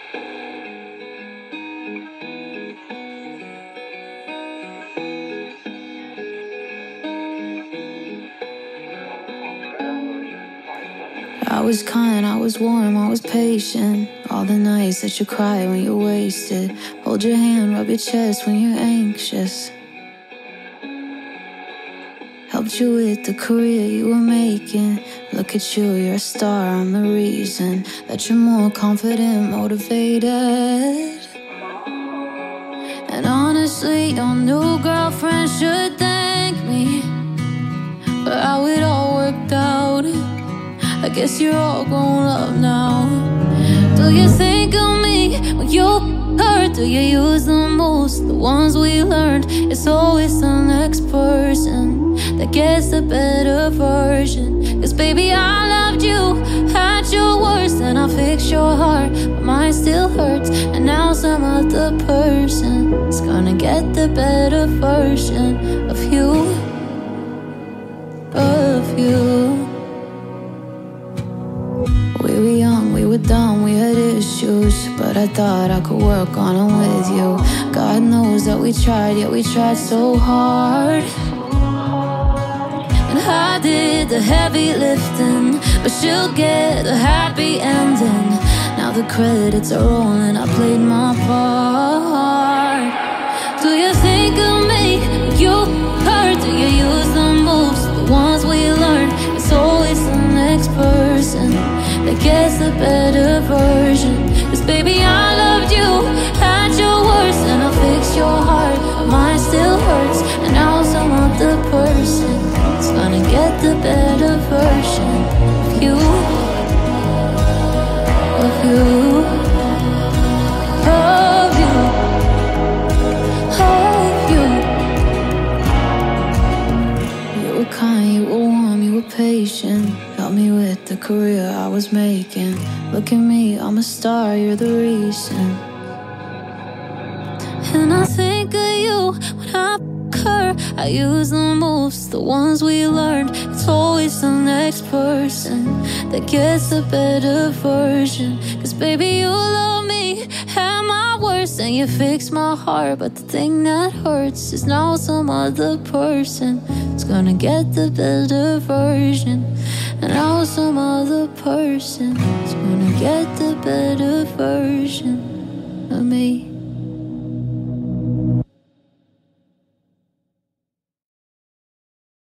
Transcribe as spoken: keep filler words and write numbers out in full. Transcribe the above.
I was kind, I was warm, I was patient. All the nights that you cry when you're wasted. Hold your hand, rub your chest when you're anxious. Helped you with the career you were making. Look at you, you're a star, I'm the reason that you're more confident, motivated. And honestly, your new girlfriend should thank me for how it all worked out. I guess you're all grown up now. Do you think of me when you hurt? Do you use the most, the ones we learned? It's always the next person that gets the better version. Cause baby, I loved you at your worst, and I fixed your heart, but mine still hurts. And now some other person is gonna get the better version of you, of you. We were young, we were dumb, we had issues, but I thought I could work on them with you. God knows that we tried, yet we tried so hard. And I did the heavy lifting, but she'll get a happy ending. Now the credits are rolling, I played my part. Do you think of me when you hurt? Do you use the moves, the ones we learned? It's always the next person that gets the better version. Cause baby, I loved you at your worst, and I fixed your heart, but mine still hurts. And now some other person is gonna get the better version of you, of you, of you, of you. You were kind, you were warm, you were patient. Help me with the career I was making. Look at me, I'm a star, you're the reason. And I think of you when I f*** her. I use the moves, the ones we learned. It's always the next person that gets the better version. Cause baby, you love me at my worst, and you fixed my heart, but the thing that hurts is now some other person is gonna get the better version. And now some other person is gonna get the better version of me.